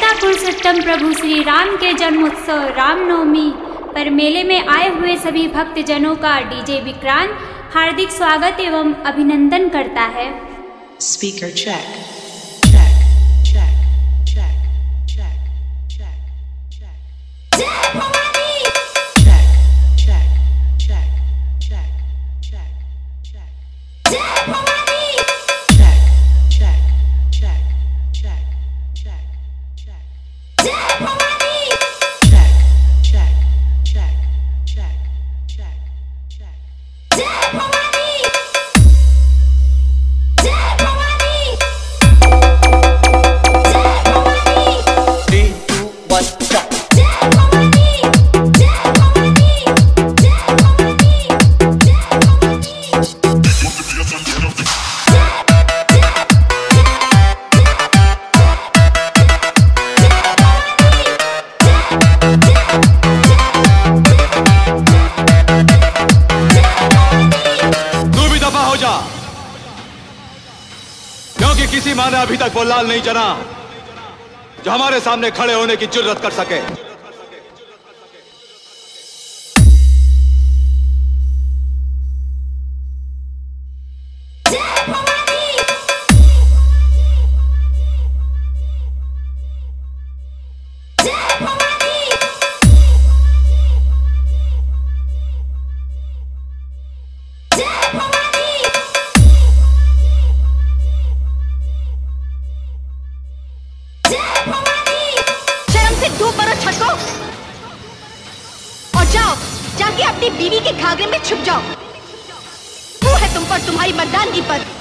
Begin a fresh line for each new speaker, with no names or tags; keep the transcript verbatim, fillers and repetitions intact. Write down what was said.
सहर्षा पुरुषोत्तम प्रभु श्री राम के जन्मोत्सव रामनवमी पर मेले में आए हुए सभी भक्तजनों का डीजे विक्रांत हार्दिक स्वागत एवं अभिनंदन करता है।
स्पीकर चेक
क्योंकि किसी माँ ने अभी तक वो लाल नहीं जना जो हमारे सामने खड़े होने की जुर्रत कर सके।
जाके अपनी बीवी के घाघरे में छुप जाओ। वो है तुम पर तुम्हारी मर्दानगी पर।